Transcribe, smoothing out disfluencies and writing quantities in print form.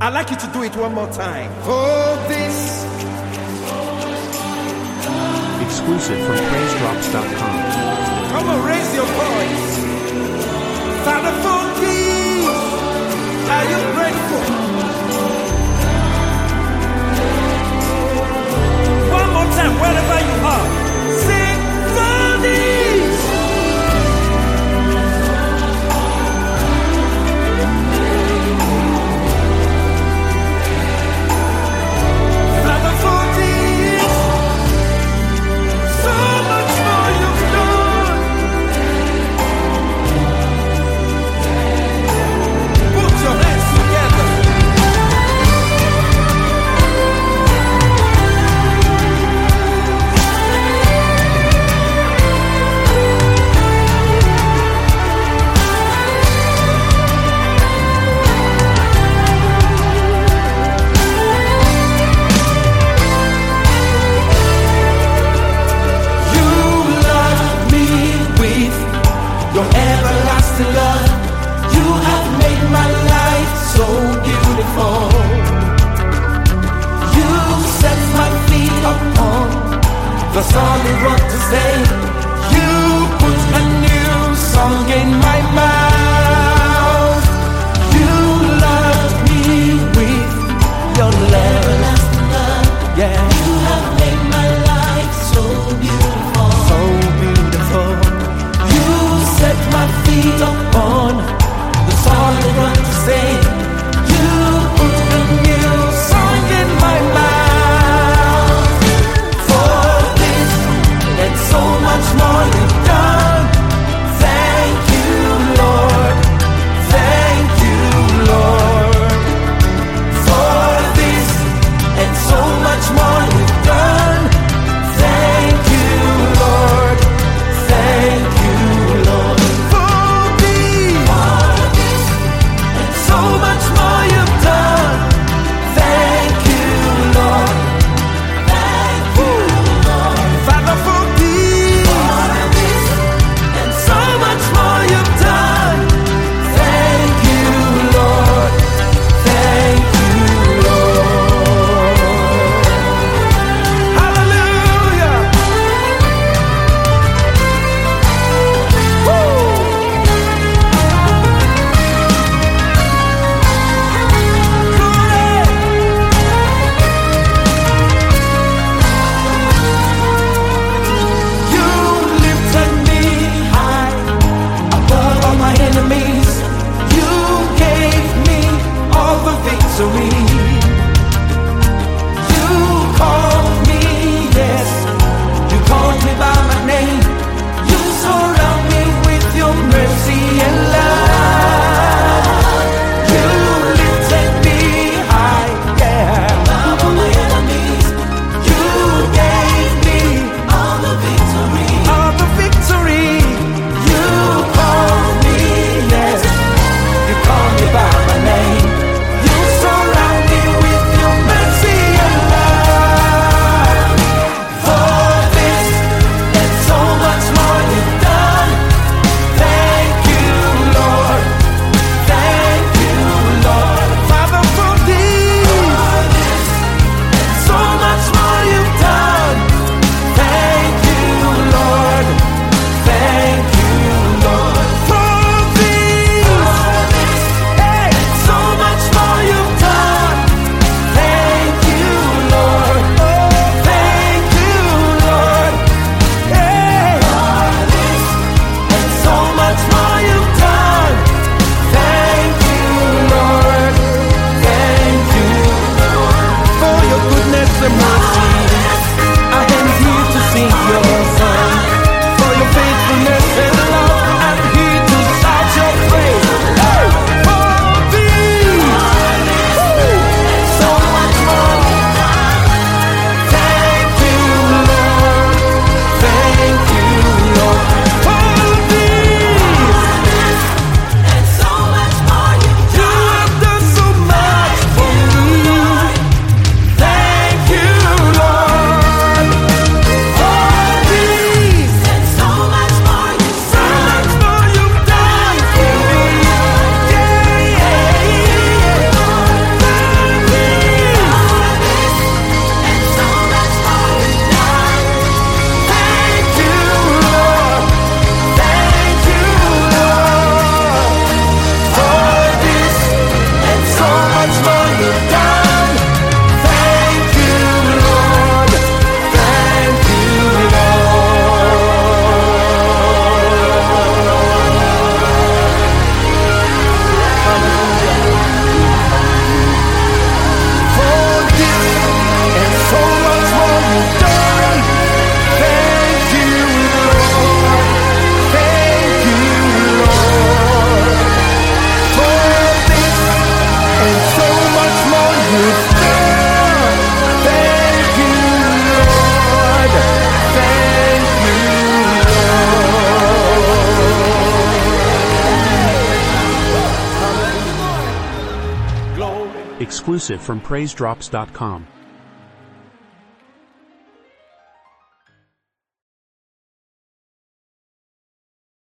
I'd like you to do it one more time. For this. Exclusive from PraiseDrops.com. Come on, raise your voice. Father, for this. Are you grateful? One more time, wherever you are. Sing for this. Father, for this. So much more you've done. Put your hands together. You love me with your everlasting love. You have made my life so beautiful. You set my feet upon the solid rock to stay. You put a new song in my mouth. You love me with your everlasting love. Yeah. You have made my life so beautiful. So beautiful. You set my feet upon the solid rock to stay. You put a new song in my mouth. For this and so much more you've done. Thank you, Lord. Thank you, Lord. For this and so much more you've done. Thank you, Lord. Thank you, Lord. For this and so much more you've done. Thank you, Lord. Thank you, Lord. Father, for this and so much more you've done. Thank you, Lord. Thank you, Lord. Hallelujah. Woo. You lifted me high above all my enemies. You gave me all the victory. You called me, yes. You called me by my name. You surround me with your mercy and love. You lifted me high, yeah, above all my enemies. You gave me all the victory. All the victory. You called me, yes. You called me by my name. You surround much more you've done. Thank you, Lord. Thank you, For this and so much more you've done. Thank you, Lord. Thank you, Lord. For this and so much more you've done. Thank you, Lord. Thank you, Lord. Glory. Exclusive from PraiseDrops.com.